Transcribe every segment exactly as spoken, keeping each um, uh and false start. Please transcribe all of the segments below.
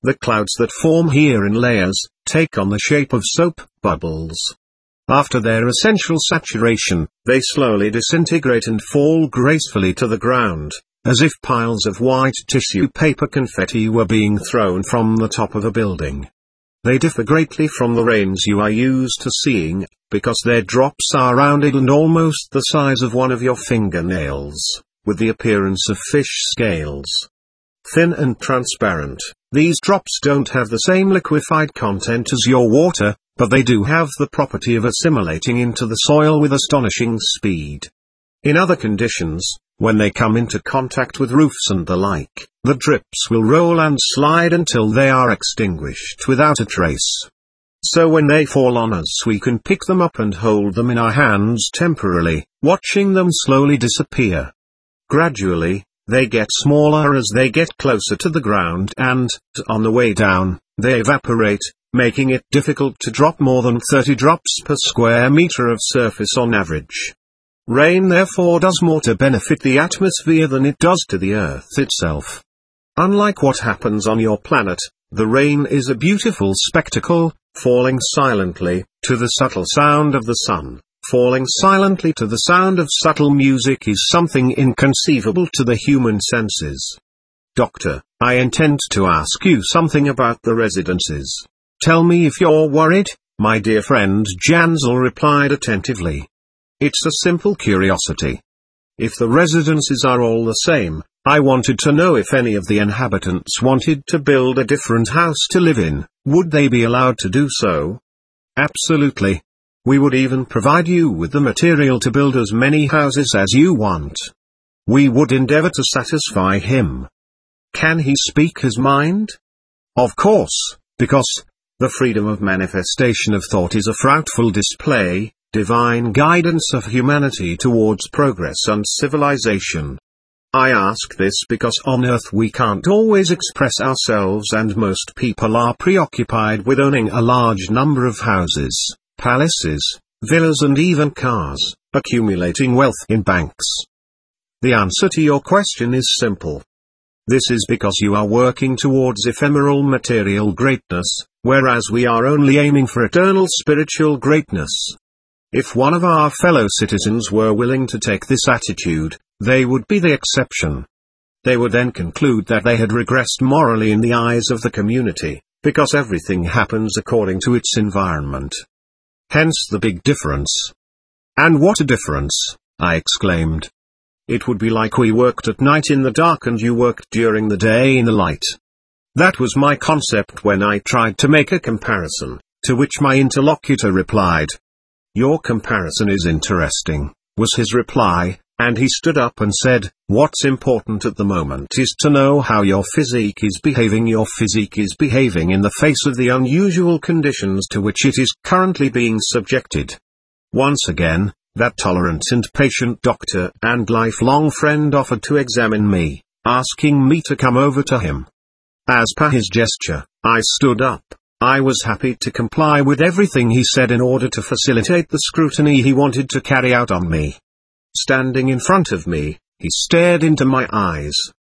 The clouds that form here in layers, take on the shape of soap bubbles. After their essential saturation, they slowly disintegrate and fall gracefully to the ground, as if piles of white tissue paper confetti were being thrown from the top of a building. They differ greatly from the rains you are used to seeing, because their drops are rounded and almost the size of one of your fingernails, with the appearance of fish scales. Thin and transparent, these drops don't have the same liquefied content as your water, but they do have the property of assimilating into the soil with astonishing speed. In other conditions, when they come into contact with roofs and the like, the drips will roll and slide until they are extinguished without a trace. So when they fall on us, we can pick them up and hold them in our hands temporarily, watching them slowly disappear. Gradually, they get smaller as they get closer to the ground and, on the way down, they evaporate, making it difficult to drop more than thirty drops per square meter of surface on average. Rain therefore does more to benefit the atmosphere than it does to the Earth itself. Unlike what happens on your planet, the rain is a beautiful spectacle, falling silently, to the subtle sound of the sun. Falling silently to the sound of subtle music is something inconceivable to the human senses. Doctor, I intend to ask you something about the residences. Tell me if you're worried, my dear friend, Jansel replied attentively. It's a simple curiosity. If the residences are all the same, I wanted to know if any of the inhabitants wanted to build a different house to live in, would they be allowed to do so? Absolutely. We would even provide you with the material to build as many houses as you want. We would endeavor to satisfy him. Can he speak his mind? Of course, because the freedom of manifestation of thought is a fruitful display, divine guidance of humanity towards progress and civilization. I ask this because on Earth we can't always express ourselves and most people are preoccupied with owning a large number of houses, palaces, villas and even cars, accumulating wealth in banks. The answer to your question is simple. This is because you are working towards ephemeral material greatness, whereas we are only aiming for eternal spiritual greatness. If one of our fellow citizens were willing to take this attitude, they would be the exception. They would then conclude that they had regressed morally in the eyes of the community, because everything happens according to its environment. Hence the big difference. And what a difference, I exclaimed. It would be like we worked at night in the dark and you worked during the day in the light. That was my concept when I tried to make a comparison, to which my interlocutor replied. Your comparison is interesting, was his reply, and he stood up and said, what's important at the moment is to know how your physique is behaving. Your physique is behaving in the face of the unusual conditions to which it is currently being subjected. Once again, that tolerant and patient doctor and lifelong friend offered to examine me, asking me to come over to him. As per his gesture, I stood up. I was happy to comply with everything he said in order to facilitate the scrutiny he wanted to carry out on me. Standing in front of me, he stared into my eyes.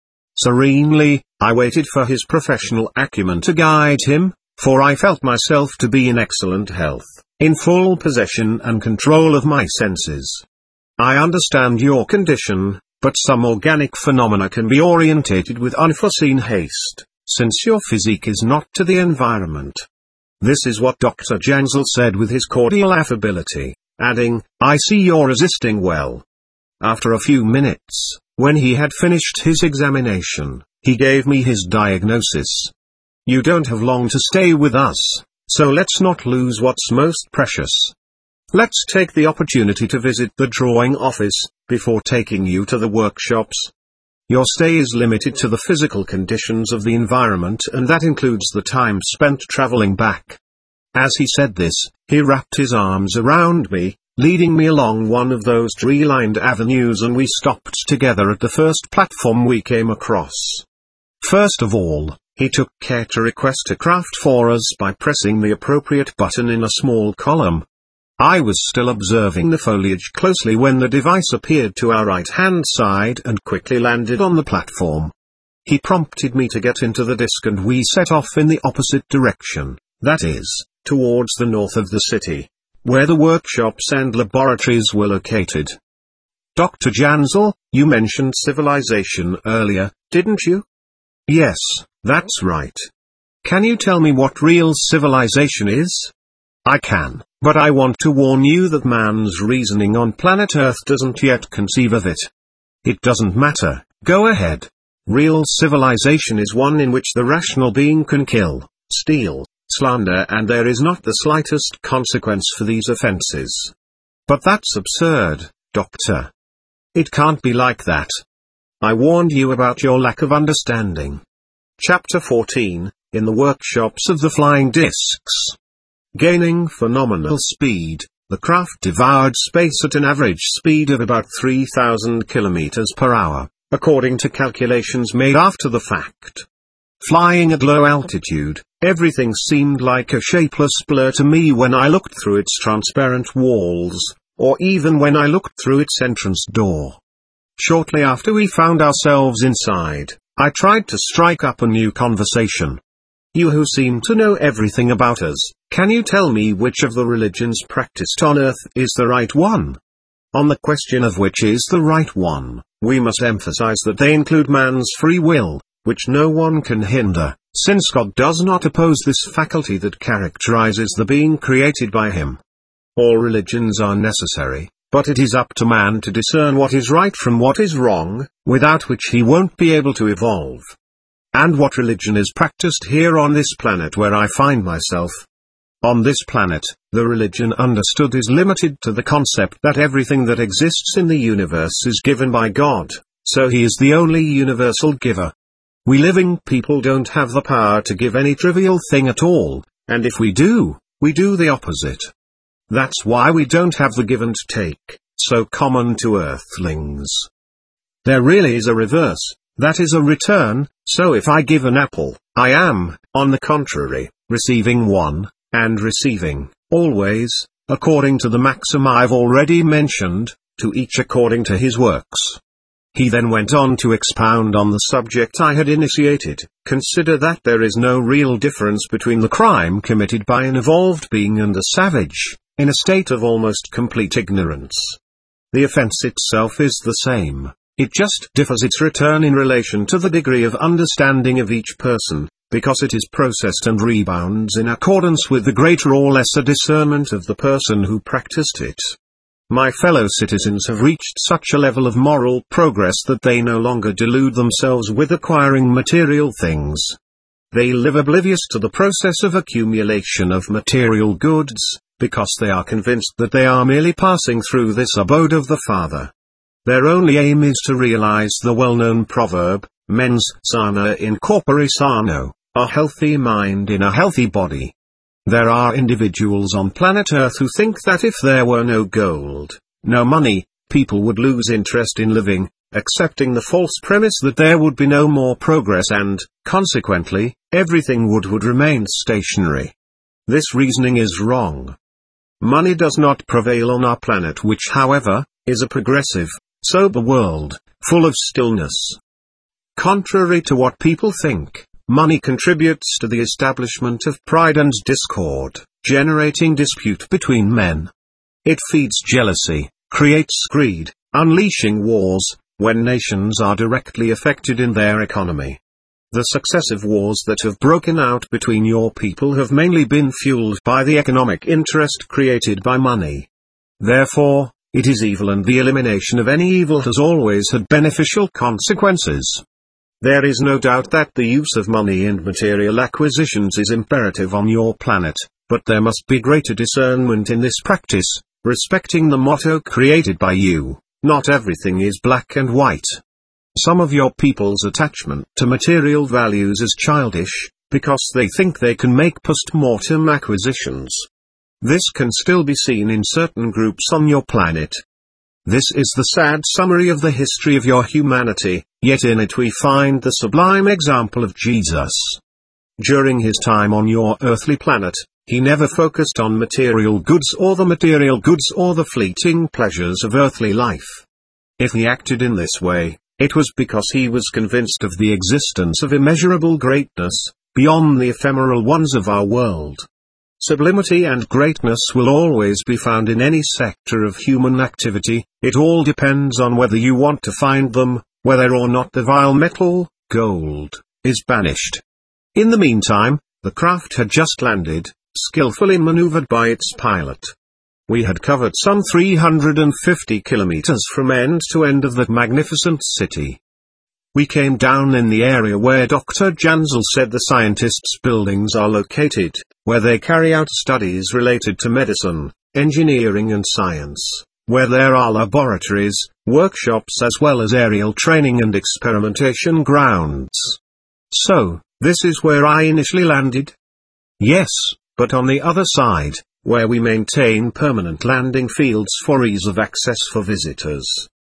Serenely, I waited for his professional acumen to guide him, for I felt myself to be in excellent health, in full possession and control of my senses. I understand your condition, but some organic phenomena can be orientated with unforeseen haste, since your physique is not to the environment. This is what Doctor Jansel said with his cordial affability, adding, I see you're resisting well. After a few minutes, when he had finished his examination, he gave me his diagnosis. You don't have long to stay with us, so let's not lose what's most precious. Let's take the opportunity to visit the drawing office, before taking you to the workshops. Your stay is limited to the physical conditions of the environment and that includes the time spent traveling back. As he said this, he wrapped his arms around me, leading me along one of those tree-lined avenues and we stopped together at the first platform we came across. First of all, he took care to request a craft for us by pressing the appropriate button in a small column. I was still observing the foliage closely when the device appeared to our right-hand side and quickly landed on the platform. He prompted me to get into the disc and we set off in the opposite direction, that is, towards the north of the city, where the workshops and laboratories were located. Doctor Jansel, you mentioned civilization earlier, didn't you? Yes, that's right. Can you tell me what real civilization is? I can, but I want to warn you that man's reasoning on planet Earth doesn't yet conceive of it. It doesn't matter, go ahead. Real civilization is one in which the rational being can kill, steal, slander, and there is not the slightest consequence for these offenses. But that's absurd, Doctor. It can't be like that. I warned you about your lack of understanding. Chapter fourteen, In the Workshops of the Flying Discs. Gaining phenomenal speed, the craft devoured space at an average speed of about three thousand kilometers per hour, according to calculations made after the fact. Flying at low altitude, everything seemed like a shapeless blur to me when I looked through its transparent walls, or even when I looked through its entrance door. Shortly after we found ourselves inside, I tried to strike up a new conversation. You who seem to know everything about us, can you tell me which of the religions practiced on Earth is the right one? On the question of which is the right one, we must emphasize that they include man's free will, which no one can hinder, since God does not oppose this faculty that characterizes the being created by him. All religions are necessary, but it is up to man to discern what is right from what is wrong, without which he won't be able to evolve. And what religion is practiced here on this planet where I find myself? On this planet, the religion understood is limited to the concept that everything that exists in the universe is given by God, so he is the only universal giver. We living people don't have the power to give any trivial thing at all, and if we do, we do the opposite. That's why we don't have the give and take, so common to earthlings. There really is a reverse, that is a return, so if I give an apple, I am, on the contrary, receiving one, and receiving, always, according to the maxim I've already mentioned, to each according to his works. He then went on to expound on the subject I had initiated. Consider that there is no real difference between the crime committed by an evolved being and a savage, in a state of almost complete ignorance. The offense itself is the same, it just differs its return in relation to the degree of understanding of each person, because it is processed and rebounds in accordance with the greater or lesser discernment of the person who practiced it. My fellow citizens have reached such a level of moral progress that they no longer delude themselves with acquiring material things. They live oblivious to the process of accumulation of material goods, because they are convinced that they are merely passing through this abode of the Father. Their only aim is to realize the well-known proverb, mens sana in corpore sano, a healthy mind in a healthy body. There are individuals on planet Earth who think that if there were no gold, no money, people would lose interest in living, accepting the false premise that there would be no more progress and, consequently, everything would would remain stationary. This reasoning is wrong. Money does not prevail on our planet, which however, is a progressive, sober world, full of stillness. Contrary to what people think, money contributes to the establishment of pride and discord, generating dispute between men. It feeds jealousy, creates greed, unleashing wars, when nations are directly affected in their economy. The successive wars that have broken out between your people have mainly been fueled by the economic interest created by money. Therefore, it is evil, and the elimination of any evil has always had beneficial consequences. There is no doubt that the use of money and material acquisitions is imperative on your planet, but there must be greater discernment in this practice, respecting the motto created by you, not everything is black and white. Some of your people's attachment to material values is childish, because they think they can make post-mortem acquisitions. This can still be seen in certain groups on your planet. This is the sad summary of the history of your humanity, yet in it we find the sublime example of Jesus. During his time on your earthly planet, he never focused on material goods or the material goods or the fleeting pleasures of earthly life. If he acted in this way, It was because he was convinced of the existence of immeasurable greatness, beyond the ephemeral ones of our world. Sublimity and greatness will always be found in any sector of human activity. It all depends on whether you want to find them, whether or not the vile metal, gold, is banished. In the meantime, the craft had just landed, skillfully maneuvered by its pilot. We had covered some three hundred fifty kilometers from end to end of that magnificent city. We came down in the area where Doctor Jansel said the scientists' buildings are located, where they carry out studies related to medicine, engineering and science, where there are laboratories, workshops as well as aerial training and experimentation grounds. So, this is where I initially landed? Yes, but on the other side, where we maintain permanent landing fields for ease of access for visitors.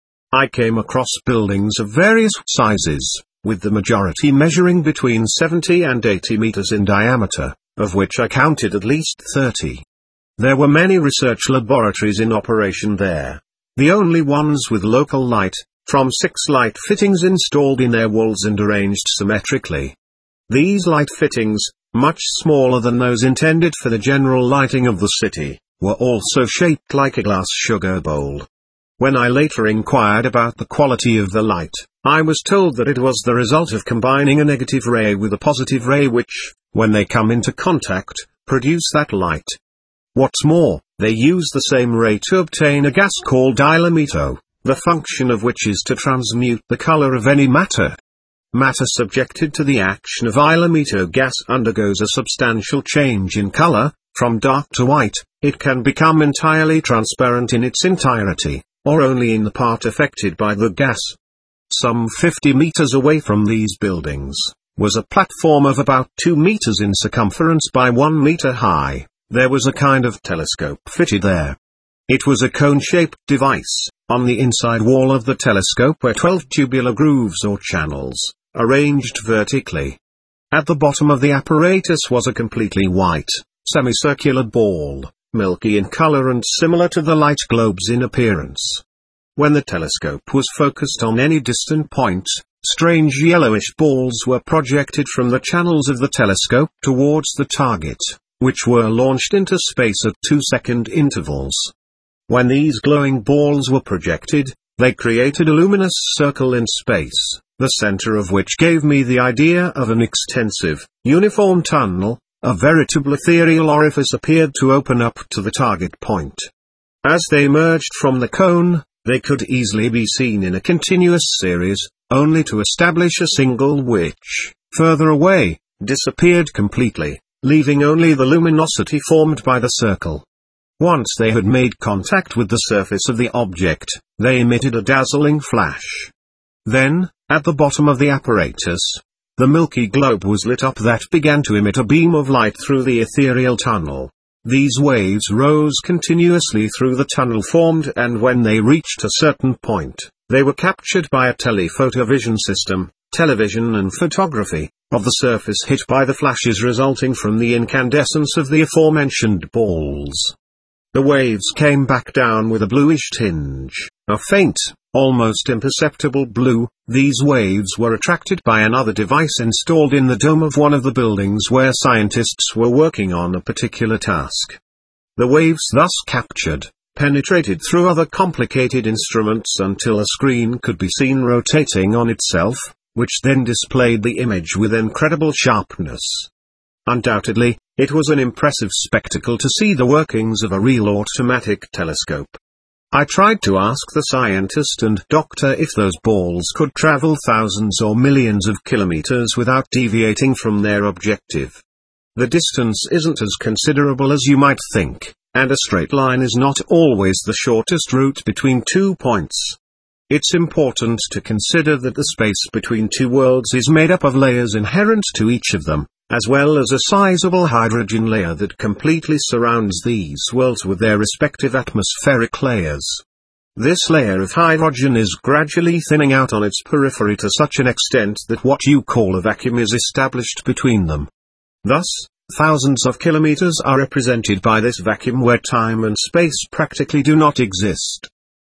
I came across buildings of various sizes, with the majority measuring between seventy and eighty meters in diameter, of which I counted at least thirty. There were many research laboratories in operation there, the only ones with local light, from six light fittings installed in their walls and arranged symmetrically. These light fittings, much smaller than those intended for the general lighting of the city, were also shaped like a glass sugar bowl. When I later inquired about the quality of the light, I was told that it was the result of combining a negative ray with a positive ray which, when they come into contact, produce that light. What's more, they use the same ray to obtain a gas called illuminato, the function of which is to transmute the color of any matter. Matter subjected to the action of illuminato gas undergoes a substantial change in color, from dark to white. It can become entirely transparent in its entirety, or only in the part affected by the gas. Some fifty meters away from these buildings, was a platform of about two meters in circumference by one meter high. There was a kind of telescope fitted there. It was a cone-shaped device. On the inside wall of the telescope were twelve tubular grooves or channels, arranged vertically. At the bottom of the apparatus was a completely white, semicircular ball, milky in color and similar to the light globes in appearance. When the telescope was focused on any distant point, strange yellowish balls were projected from the channels of the telescope towards the target, which were launched into space at two-second intervals. When these glowing balls were projected, they created a luminous circle in space, the center of which gave me the idea of an extensive, uniform tunnel. A veritable ethereal orifice appeared to open up to the target point. As they emerged from the cone, they could easily be seen in a continuous series, only to establish a single which, further away, disappeared completely, leaving only the luminosity formed by the circle. Once they had made contact with the surface of the object, they emitted a dazzling flash. Then, at the bottom of the apparatus, the milky globe was lit up that began to emit a beam of light through the ethereal tunnel. These waves rose continuously through the tunnel formed, and when they reached a certain point, they were captured by a telephotovision system, television and photography, of the surface hit by the flashes resulting from the incandescence of the aforementioned balls. The waves came back down with a bluish tinge, a faint, almost imperceptible blue. These waves were attracted by another device installed in the dome of one of the buildings where scientists were working on a particular task. The waves thus captured, penetrated through other complicated instruments until a screen could be seen rotating on itself, which then displayed the image with incredible sharpness. Undoubtedly, it was an impressive spectacle to see the workings of a real automatic telescope. I tried to ask the scientist and doctor if those balls could travel thousands or millions of kilometers without deviating from their objective. The distance isn't as considerable as you might think, and a straight line is not always the shortest route between two points. It's important to consider that the space between two worlds is made up of layers inherent to each of them, as well as a sizable hydrogen layer that completely surrounds these worlds with their respective atmospheric layers. This layer of hydrogen is gradually thinning out on its periphery to such an extent that what you call a vacuum is established between them. Thus, thousands of kilometers are represented by this vacuum where time and space practically do not exist.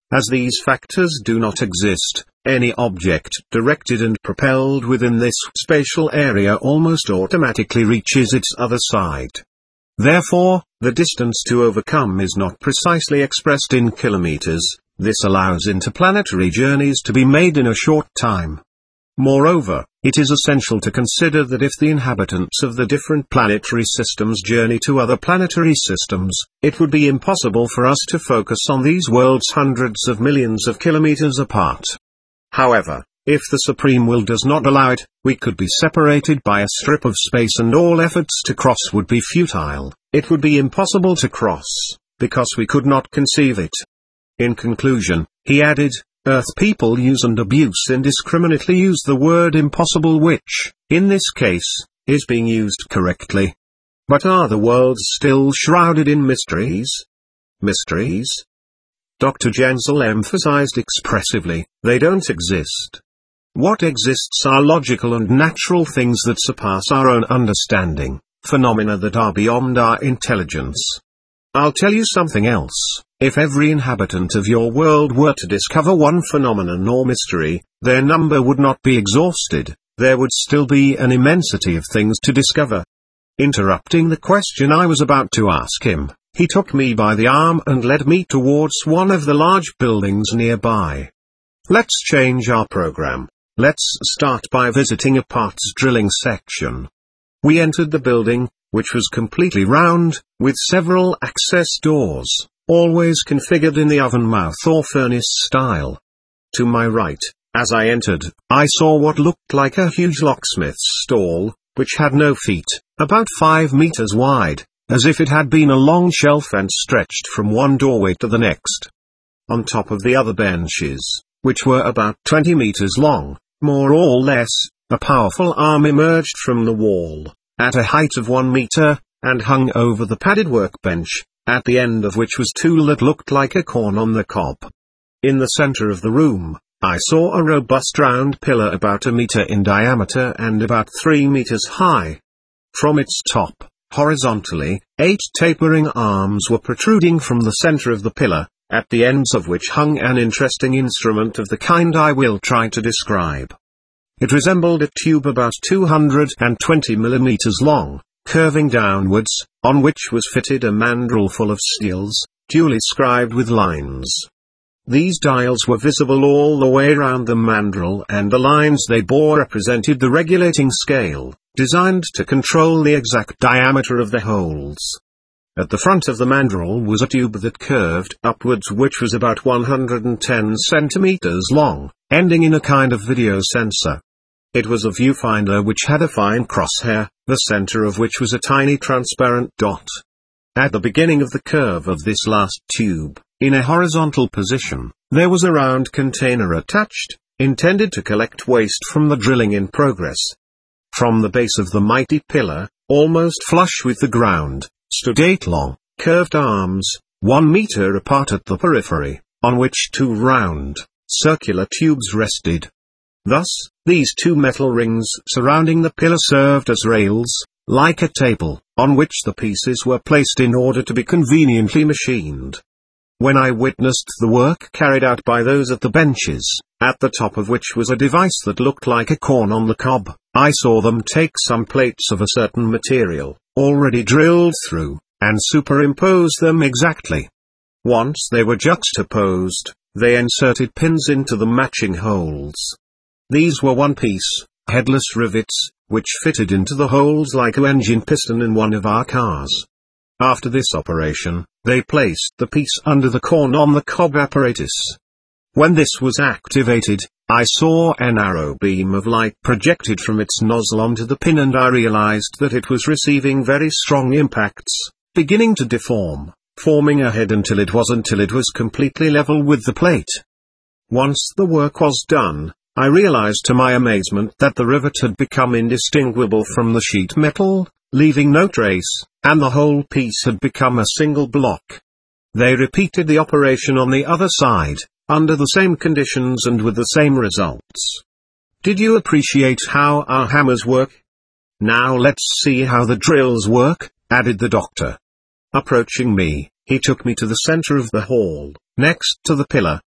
As these factors do not exist, any object directed and propelled within this spatial area almost automatically reaches its other side. Therefore, the distance to overcome is not precisely expressed in kilometers. This allows interplanetary journeys to be made in a short time. Moreover, it is essential to consider that if the inhabitants of the different planetary systems journey to other planetary systems, it would be impossible for us to focus on these worlds hundreds of millions of kilometers apart. However, if the Supreme Will does not allow it, we could be separated by a strip of space and all efforts to cross would be futile. It would be impossible to cross, because we could not conceive it. In conclusion, he added, Earth people use and abuse indiscriminately use the word impossible which, in this case, is being used correctly. But are the worlds still shrouded in mysteries? Mysteries? Doctor Jensel emphasized expressively, they don't exist. What exists are logical and natural things that surpass our own understanding, phenomena that are beyond our intelligence. I'll tell you something else. If every inhabitant of your world were to discover one phenomenon or mystery, their number would not be exhausted, there would still be an immensity of things to discover. Interrupting the question I was about to ask him, he took me by the arm and led me towards one of the large buildings nearby. Let's change our program. Let's start by visiting a parts drilling section. We entered the building, which was completely round, with several access doors, always configured in the oven mouth or furnace style. To my right, as I entered, I saw what looked like a huge locksmith's stall, which had no feet, about five meters wide, as if it had been a long shelf and stretched from one doorway to the next. On top of the other benches, which were about twenty meters long, more or less, a powerful arm emerged from the wall, at a height of one meter, and hung over the padded workbench, at the end of which was a tool that looked like a corn on the cob. In the center of the room, I saw a robust round pillar about a meter in diameter and about three meters high. From its top, horizontally, eight tapering arms were protruding from the center of the pillar, at the ends of which hung an interesting instrument of the kind I will try to describe. It resembled a tube about two hundred twenty millimeters long, curving downwards, on which was fitted a mandrel full of seals, duly scribed with lines. These dials were visible all the way round the mandrel, and the lines they bore represented the regulating scale, designed to control the exact diameter of the holes. At the front of the mandrel was a tube that curved upwards, which was about one hundred ten centimeters long, ending in a kind of video sensor. It was a viewfinder which had a fine crosshair, the center of which was a tiny transparent dot. At the beginning of the curve of this last tube, in a horizontal position, there was a round container attached, intended to collect waste from the drilling in progress. From the base of the mighty pillar, almost flush with the ground, stood eight long, curved arms, one meter apart at the periphery, on which two round, circular tubes rested. Thus, these two metal rings surrounding the pillar served as rails, like a table, on which the pieces were placed in order to be conveniently machined. When I witnessed the work carried out by those at the benches, at the top of which was a device that looked like a corn on the cob, I saw them take some plates of a certain material, already drilled through, and superimpose them exactly. Once they were juxtaposed, they inserted pins into the matching holes. These were one-piece, headless rivets, which fitted into the holes like an engine piston in one of our cars. After this operation, they placed the piece under the corn on the cob apparatus. When this was activated, I saw an arrow beam of light projected from its nozzle onto the pin, and I realized that it was receiving very strong impacts, beginning to deform, forming a head until it was until it was completely level with the plate. Once the work was done, I realized to my amazement that the rivet had become indistinguishable from the sheet metal, leaving no trace, and the whole piece had become a single block. They repeated the operation on the other side, under the same conditions and with the same results. Did you appreciate how our hammers work? Now let's see how the drills work, added the doctor. Approaching me, he took me to the center of the hall, next to the pillar.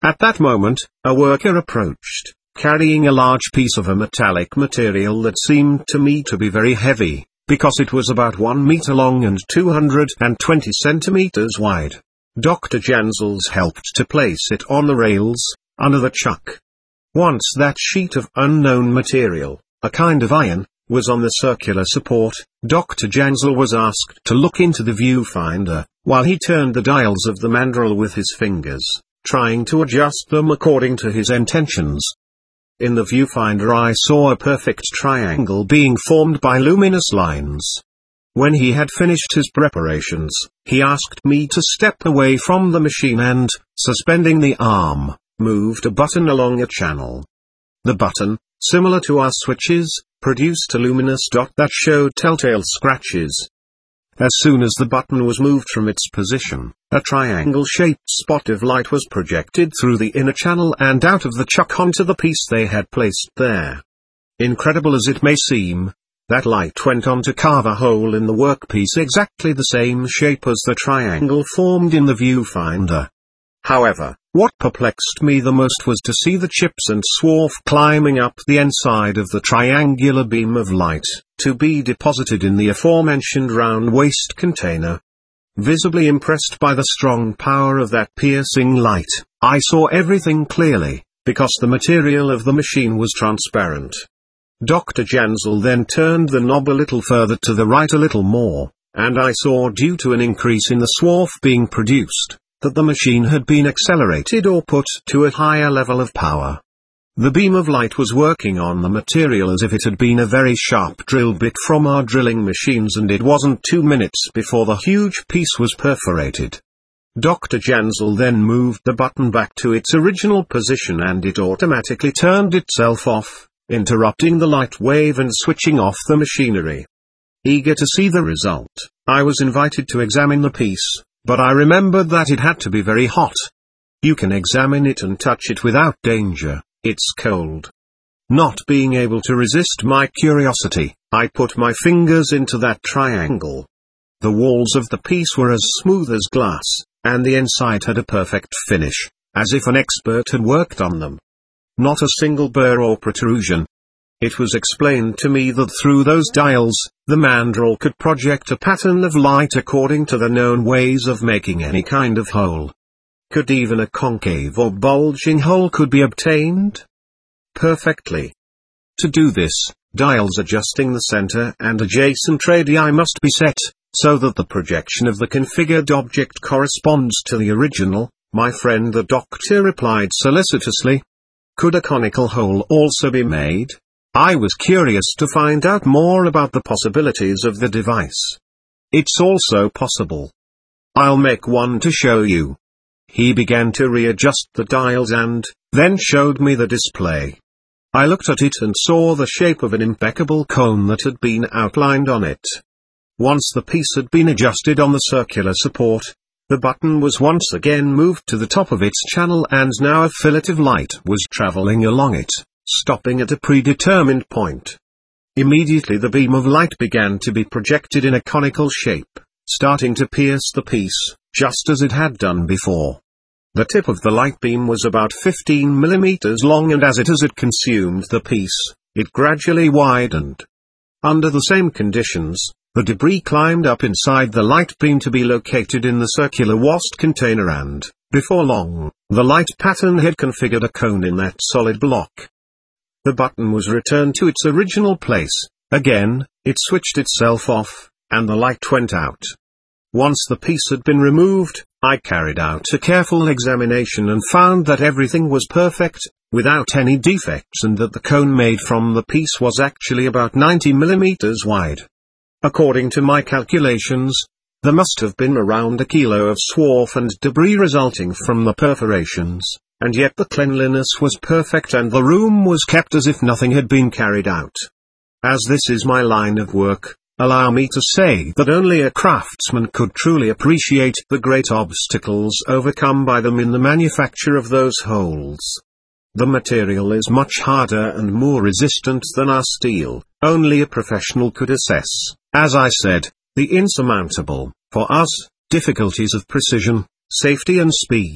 At that moment, a worker approached, carrying a large piece of a metallic material that seemed to me to be very heavy, because it was about one meter long and two hundred twenty centimeters wide. Doctor Jansels helped to place it on the rails, under the chuck. Once that sheet of unknown material, a kind of iron, was on the circular support, Doctor Jansel was asked to look into the viewfinder, while he turned the dials of the mandrel with his fingers, trying to adjust them according to his intentions. In the viewfinder I saw a perfect triangle being formed by luminous lines. When he had finished his preparations, he asked me to step away from the machine and, suspending the arm, moved a button along a channel. The button, similar to our switches, produced a luminous dot that showed telltale scratches. As soon as the button was moved from its position, a triangle-shaped spot of light was projected through the inner channel and out of the chuck onto the piece they had placed there. Incredible as it may seem, that light went on to carve a hole in the workpiece exactly the same shape as the triangle formed in the viewfinder. However, what perplexed me the most was to see the chips and swarf climbing up the inside of the triangular beam of light, to be deposited in the aforementioned round waste container. Visibly impressed by the strong power of that piercing light, I saw everything clearly, because the material of the machine was transparent. Doctor Jansel then turned the knob a little further to the right a little more, and I saw, due to an increase in the swarf being produced, that the machine had been accelerated or put to a higher level of power. The beam of light was working on the material as if it had been a very sharp drill bit from our drilling machines, and it wasn't two minutes before the huge piece was perforated. Doctor Jansel then moved the button back to its original position and it automatically turned itself off, interrupting the light wave and switching off the machinery. Eager to see the result, I was invited to examine the piece, but I remembered that it had to be very hot. You can examine it and touch it without danger, it's cold. Not being able to resist my curiosity, I put my fingers into that triangle. The walls of the piece were as smooth as glass, and the inside had a perfect finish, as if an expert had worked on them. Not a single burr or protrusion. It was explained to me that through those dials, the mandrel could project a pattern of light according to the known ways of making any kind of hole. Could even a concave or bulging hole could be obtained? Perfectly. To do this, dials adjusting the center and adjacent radii must be set, so that the projection of the configured object corresponds to the original. My friend the doctor replied solicitously. Could a conical hole also be made? I was curious to find out more about the possibilities of the device. It's also possible. I'll make one to show you. He began to readjust the dials and then showed me the display. I looked at it and saw the shape of an impeccable cone that had been outlined on it. Once the piece had been adjusted on the circular support, the button was once again moved to the top of its channel and now a fillet of light was traveling along it, stopping at a predetermined point. Immediately the beam of light began to be projected in a conical shape, starting to pierce the piece, just as it had done before. The tip of the light beam was about fifteen millimeters long, and as it as it consumed the piece, it gradually widened. Under the same conditions, the debris climbed up inside the light beam to be located in the circular waste container, and, before long, the light pattern had configured a cone in that solid block. The button was returned to its original place. Again, it switched itself off, and the light went out. Once the piece had been removed, I carried out a careful examination and found that everything was perfect, without any defects, and that the cone made from the piece was actually about ninety millimeters wide. According to my calculations, there must have been around a kilo of swarf and debris resulting from the perforations, and yet the cleanliness was perfect and the room was kept as if nothing had been carried out. As this is my line of work, allow me to say that only a craftsman could truly appreciate the great obstacles overcome by them in the manufacture of those holes. The material is much harder and more resistant than our steel. Only a professional could assess, as I said, the insurmountable, for us, difficulties of precision, safety and speed,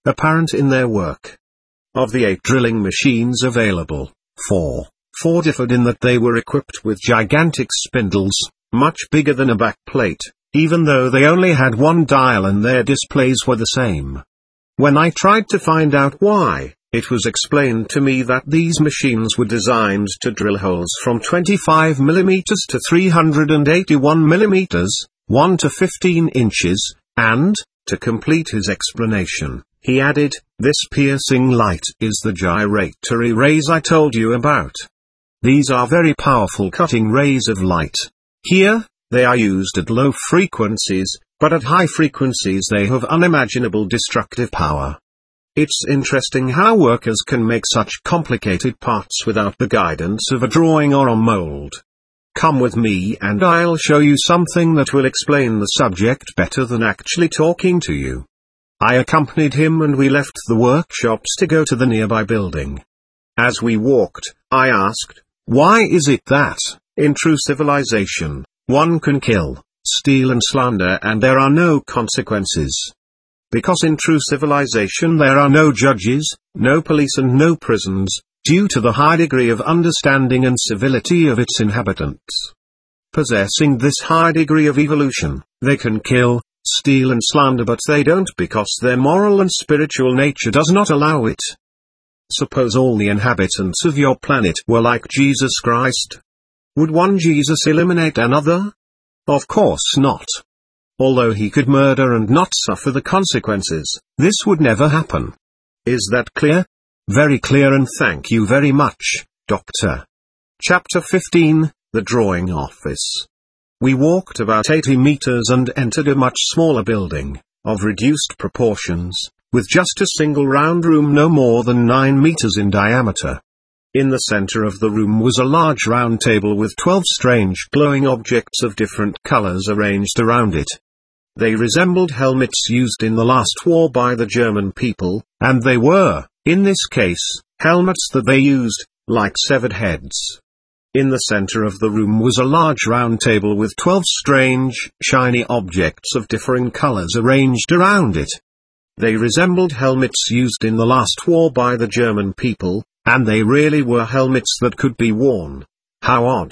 apparent in their work. Of the eight drilling machines available, four, four differed in that they were equipped with gigantic spindles, much bigger than a backplate, even though they only had one dial and their displays were the same. When I tried to find out why, it was explained to me that these machines were designed to drill holes from twenty-five millimeters to three hundred eighty-one millimeters, one to fifteen inches, and, to complete his explanation, he added, "This piercing light is the gyratory rays I told you about. These are very powerful cutting rays of light. Here, they are used at low frequencies, but at high frequencies they have unimaginable destructive power. It's interesting how workers can make such complicated parts without the guidance of a drawing or a mold. Come with me and I'll show you something that will explain the subject better than actually talking to you." I accompanied him and we left the workshops to go to the nearby building. As we walked, I asked, "Why is it that, in true civilization, one can kill, steal and slander and there are no consequences?" Because in true civilization there are no judges, no police and no prisons, due to the high degree of understanding and civility of its inhabitants. Possessing this high degree of evolution, they can kill, steal and slander, but they don't because their moral and spiritual nature does not allow it. Suppose all the inhabitants of your planet were like Jesus Christ. Would one Jesus eliminate another? Of course not. Although he could murder and not suffer the consequences, this would never happen. Is that clear? Very clear, and thank you very much, Doctor. Chapter fifteen, The Drawing Office. We walked about eighty meters and entered a much smaller building, of reduced proportions, with just a single round room no more than nine meters in diameter. In the center of the room was a large round table with twelve strange glowing objects of different colors arranged around it. They resembled helmets used in the last war by the German people, and they were, in this case, helmets that they used, like severed heads. In the center of the room was a large round table with twelve strange, shiny objects of differing colors arranged around it. They resembled helmets used in the last war by the German people, and they really were helmets that could be worn. How odd.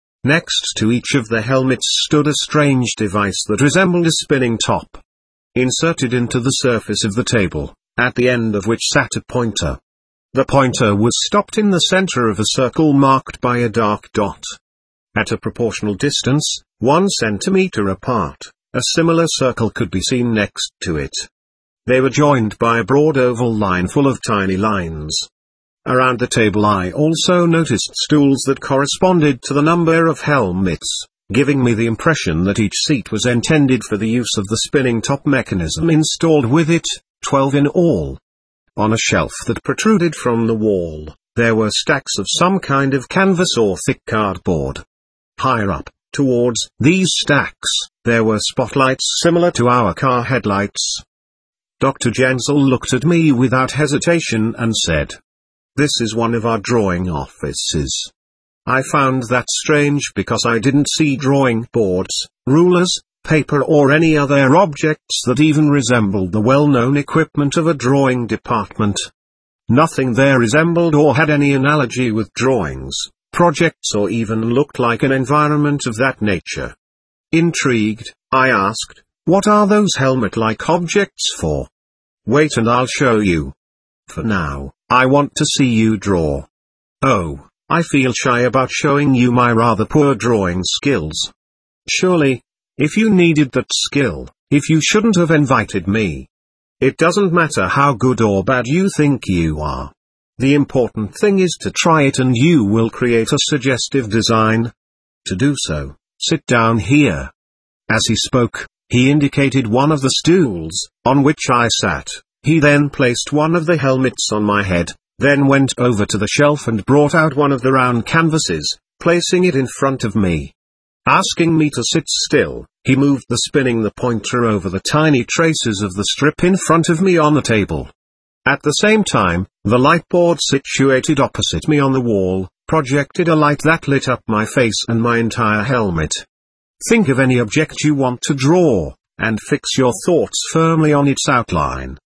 Next to each of the helmets stood a strange device that resembled a spinning top, inserted into the surface of the table, at the end of which sat a pointer. The pointer was stopped in the center of a circle marked by a dark dot. At a proportional distance, one centimeter apart, a similar circle could be seen next to it. They were joined by a broad oval line full of tiny lines. Around the table I also noticed stools that corresponded to the number of helmets, giving me the impression that each seat was intended for the use of the spinning top mechanism installed with it, twelve in all. On a shelf that protruded from the wall, there were stacks of some kind of canvas or thick cardboard. Higher up, towards these stacks, there were spotlights similar to our car headlights. Doctor Jensel looked at me without hesitation and said, "This is one of our drawing offices." I found that strange because I didn't see drawing boards, rulers, paper or any other objects that even resembled the well-known equipment of a drawing department. Nothing there resembled or had any analogy with drawings, projects or even looked like an environment of that nature. Intrigued, I asked, "What are those helmet-like objects for?" "Wait and I'll show you. For now, I want to see you draw." "Oh, I feel shy about showing you my rather poor drawing skills." "Surely, if you needed that skill, if you shouldn't have invited me. It doesn't matter how good or bad you think you are. The important thing is to try it and you will create a suggestive design. To do so, sit down here." As he spoke, he indicated one of the stools, on which I sat. He then placed one of the helmets on my head, then went over to the shelf and brought out one of the round canvases, placing it in front of me. Asking me to sit still, he moved the spinning the pointer over the tiny traces of the strip in front of me on the table. At the same time, the light board situated opposite me on the wall, projected a light that lit up my face and my entire helmet. Think of any object you want to draw, and fix your thoughts firmly on its outline.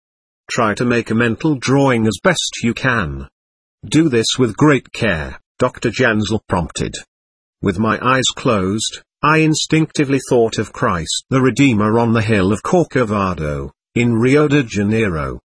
Try to make a mental drawing as best you can. Do this with great care, Doctor Jansel prompted. With my eyes closed, I instinctively thought of Christ the Redeemer on the hill of Corcovado, in Rio de Janeiro.